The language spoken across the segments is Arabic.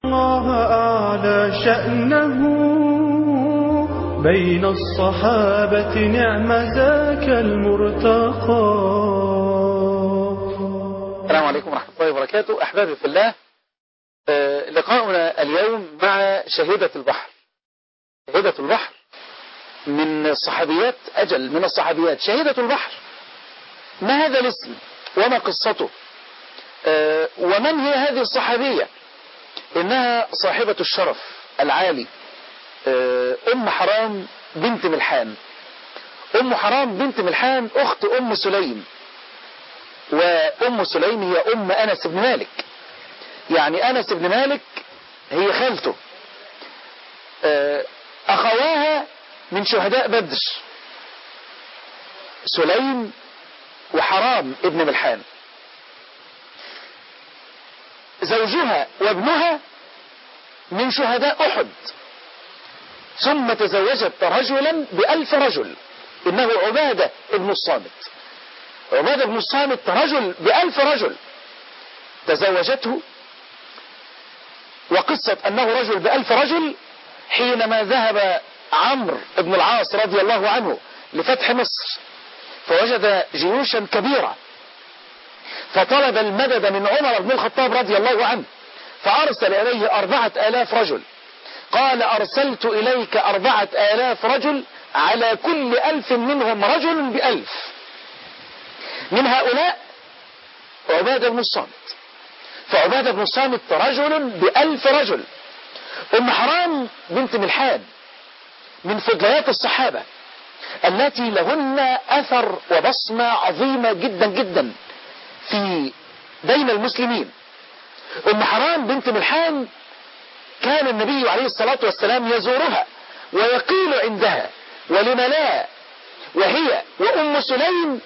الله أعلى شأنه بين الصحابة نعم ذاك المرتقى. السلام عليكم ورحمة الله وبركاته. أحبابي في الله، لقاؤنا اليوم مع شهيدة البحر. شهيدة البحر من الصحابيات، أجل من الصحابيات، شهيدة البحر. ما هذا الاسم وما قصته ومن هي هذه الصحابية؟ إنها صاحبة الشرف العالي، أم حرام بنت ملحان. أم حرام بنت ملحان أخت أم سليم، وأم سليم هي أم أنس بن مالك، يعني أنس بن مالك هي خالته. أخواها من شهداء بدر، سليم وحرام ابن ملحان. زوجها وابنها من شهداء أحد، ثم تزوجت رجلا ب1000 رجل، إنه عبادة ابن الصامت. عبادة بن الصامت رجل ب1000 رجل تزوجته. وقصة أنه رجل ب1000 رجل حينما ذهب عمرو بن العاص رضي الله عنه لفتح مصر، فوجد جيوشا كبيرة، فطلب المدد من عمر بن الخطاب رضي الله عنه، فأرسل إليه 4000 رجل. قال: أرسلت إليك 4000 رجل، على كل 1000 منهم رجل ب1000. من هؤلاء عبادة بن الصامت، فعبادة بن الصامت رجل ب1000 رجل. أم حرام بنت ملحان من فضليات الصحابة التي لهن أثر وبصمة عظيمة جدا جدا في بين المسلمين. أم حرام بنت ملحان كان النبي عليه الصلاة والسلام يزورها ويقيل عندها، ولم لا، وهي وأم سليم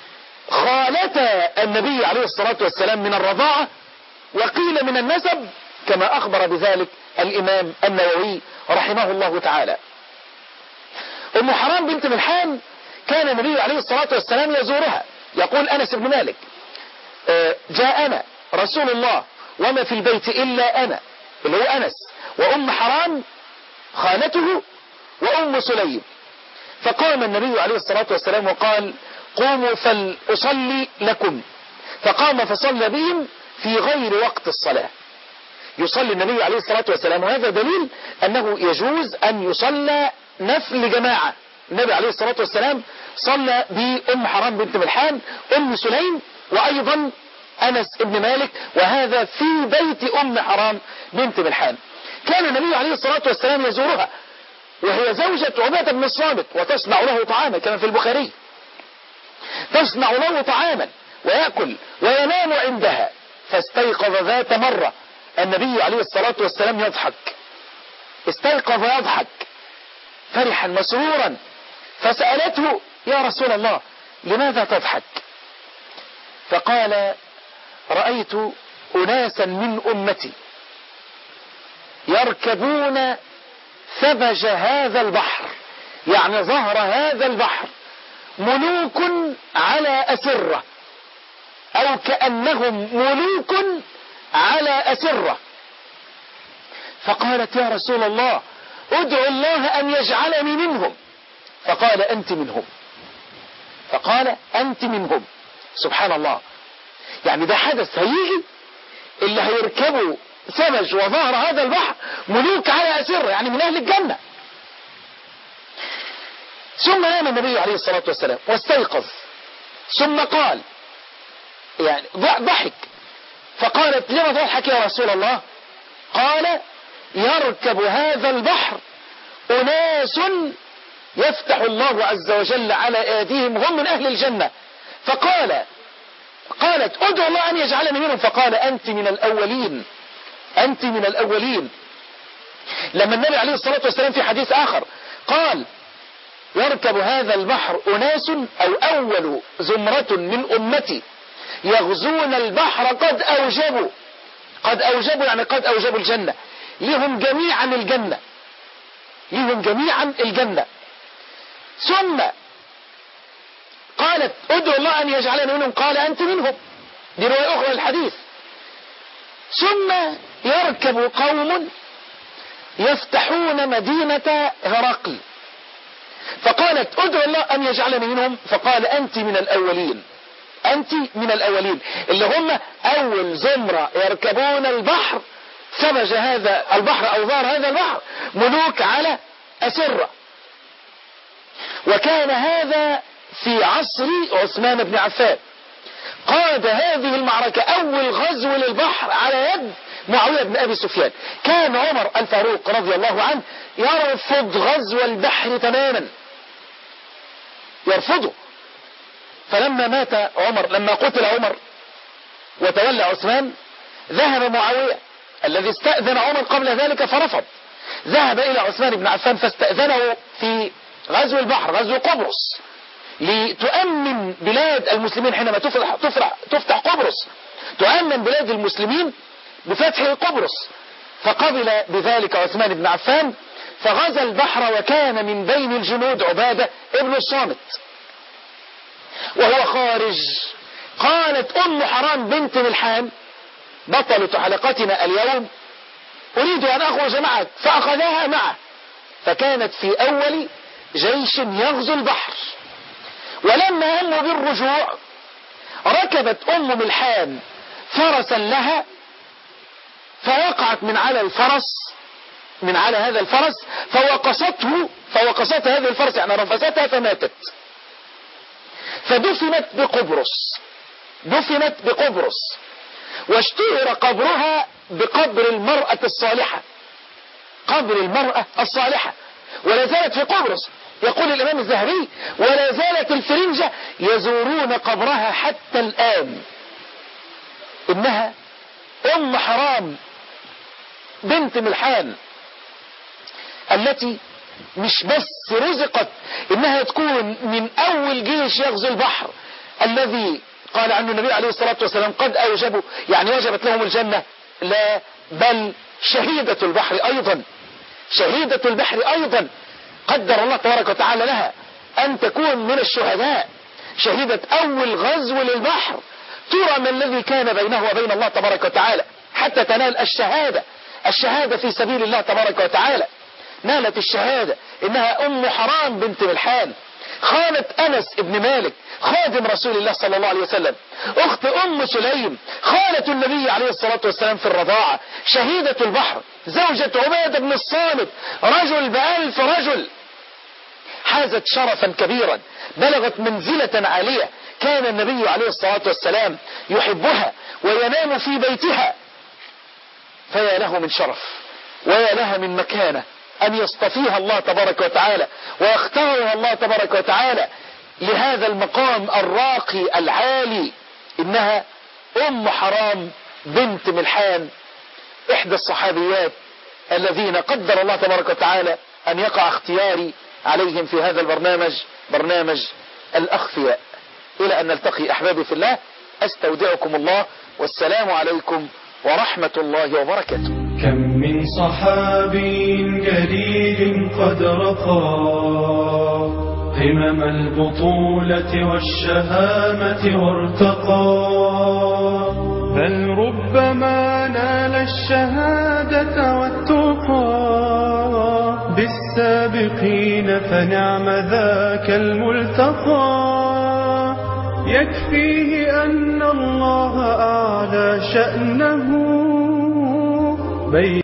خالتا النبي عليه الصلاة والسلام من الرضاعة، وقيل من النسب، كما أخبر بذلك الإمام النووي رحمه الله تعالى. أم حرام بنت ملحان كان النبي عليه الصلاة والسلام يزورها. يقول أنس بن مالك: جاءنا رسول الله وما في البيت إلا أنا، اللي هو أنس، وأم حرام خالته وأم سليم. فقام النبي عليه الصلاة والسلام وقال: قوموا فلأصلي لكم. فقام فصلى بهم في غير وقت الصلاة. يصلي النبي عليه الصلاة والسلام، وهذا دليل أنه يجوز أن يصلى نفل جماعة. النبي عليه الصلاة والسلام صلى بأم حرام بنت ملحان، أم سليم، وأيضا أنس بن مالك، وهذا في بيت أم حرام بنت ملحان. كان النبي عليه الصلاة والسلام يزورها وهي زوجة عبادة بن الصامت، وتصنع له طعاما كما في البخاري، تصنع له طعاما ويأكل وينام عندها. فاستيقظ ذات مرة النبي عليه الصلاة والسلام يضحك، استيقظ يضحك فرحا مسرورا، فسألته: يا رسول الله، لماذا تضحك؟ فقال: رأيت أناسا من أمتي يركبون ثبج هذا البحر، يعني ظهر هذا البحر، ملوك على أسرة، أو كأنهم ملوك على أسرة. فقالت: يا رسول الله، ادعو الله أن يجعلني منهم. فقال: أنت منهم. فقال: أنت منهم. سبحان الله، يعني ده حدث هيجي، اللي هيركبوا ثبج وظهر هذا البحر ملوك على أسرة، يعني من أهل الجنة. ثم نام النبي عليه الصلاة والسلام واستيقظ، ثم قال، يعني ضحك. فقالت: لما تضحك يا رسول الله؟ قال: يركب هذا البحر أناس يفتح الله عز وجل على أيديهم، هم من أهل الجنة. قالت: ادعو الله أن يجعلني منهم. فقال: أنت من الأولين، أنت من الأولين. لما النبي عليه الصلاة والسلام في حديث آخر قال: يركب هذا البحر أناس، أو أول زمرة من أمتي يغزون البحر قد أوجبوا يعني قد أوجبوا الجنة، لهم جميعا الجنة، لهم جميعا الجنة. ثم قالت: ادعو الله أن يجعلني منهم. قال: أنت منهم. دي رواية أخرى للحديث. ثم يركب قوم يفتحون مدينة هرقل، فقالت ادعو الله أن يجعلني منهم، فقال أنت من الأولين، أنت من الأولين، اللي هم أول زمرة يركبون البحر. ثبج هذا البحر أو ظهر هذا البحر ملوك على أسرة. وكان هذا في عصر عثمان بن عفان، قاد هذه المعركة أول غزو للبحر على يد معاوية بن أبي سفيان. كان عمر الفاروق رضي الله عنه يرفض غزو البحر تماما، يرفضه. فلما مات عمر، لما قتل عمر وتولى عثمان، ذهب معاوية الذي استأذن عمر قبل ذلك فرفض، ذهب إلى عثمان بن عفان فاستأذنه في غزو البحر، غزو قبرص، لتؤمن بلاد المسلمين. حينما تفتح قبرص تؤمن بلاد المسلمين بفتح قبرص. فقبل بذلك عثمان بن عفان فغزا البحر، وكان من بين الجنود عبادة ابن الصامت. وهو خارج قالت أم حرام بنت ملحان بطلة حلقتنا اليوم أريد أن أخرج معك، فأخذها معه، فكانت في أول جيش يغزو البحر. ولما هموا بالرجوع ركبت أم ملحان فرسا لها، فوقعت من على الفرس، من على هذا الفرس، فوقصتها هذه الفرس، يعني رفستها فماتت. فدفنت بقبرص، واشتهر قبرها بقبر المرأة الصالحة، قبر المرأة الصالحة، ولا زالت في قبرص. يقول الإمام الذهبي ولا زالت الفرنجة يزورون قبرها حتى الآن. إنها أم حرام بنت ملحان التي مش بس رزقت إنها تكون من أول جيش يغزو البحر الذي قال عنه النبي عليه الصلاة والسلام قد أوجبوا، يعني وجبت لهم الجنة، لا بل شهيدة البحر أيضا، شهيدة البحر أيضا قدر الله تبارك وتعالى لها أن تكون من الشهداء، شهيدة أول غزو للبحر. ترى ما الذي كان بينه وبين الله تبارك وتعالى حتى تنال الشهادة في سبيل الله تبارك وتعالى. نالت الشهادة. إنها أم حرام بنت ملحان، خالة أنس ابن مالك خادم رسول الله صلى الله عليه وسلم، أخت أم سليم خالة النبي عليه الصلاة والسلام في الرضاعة، شهيدة البحر، زوجة عبادة بن الصامت، رجل ب1000 رجل، حازت شرفا كبيرا، بلغت منزلة عالية، كان النبي عليه الصلاة والسلام يحبها وينام في بيتها. فيا له من شرف ويا لها من مكانة أن يصطفيها الله تبارك وتعالى ويختارها الله تبارك وتعالى لهذا المقام الراقي العالي. إنها أم حرام بنت ملحان، إحدى الصحابيات الذين قدر الله تبارك وتعالى أن يقع اختياري عليهم في هذا البرنامج، برنامج الأخفياء. إلى أن نلتقي أحبابي في الله، أستودعكم الله، والسلام عليكم ورحمة الله وبركاته. كم من صحابي جليل قد رقى همم البطولة والشهامة وارتقى، بل ربما نال الشهادة والتقى بالسابقين، فنعم ذاك الملتقى. يكفيه أن الله أعلى شأنه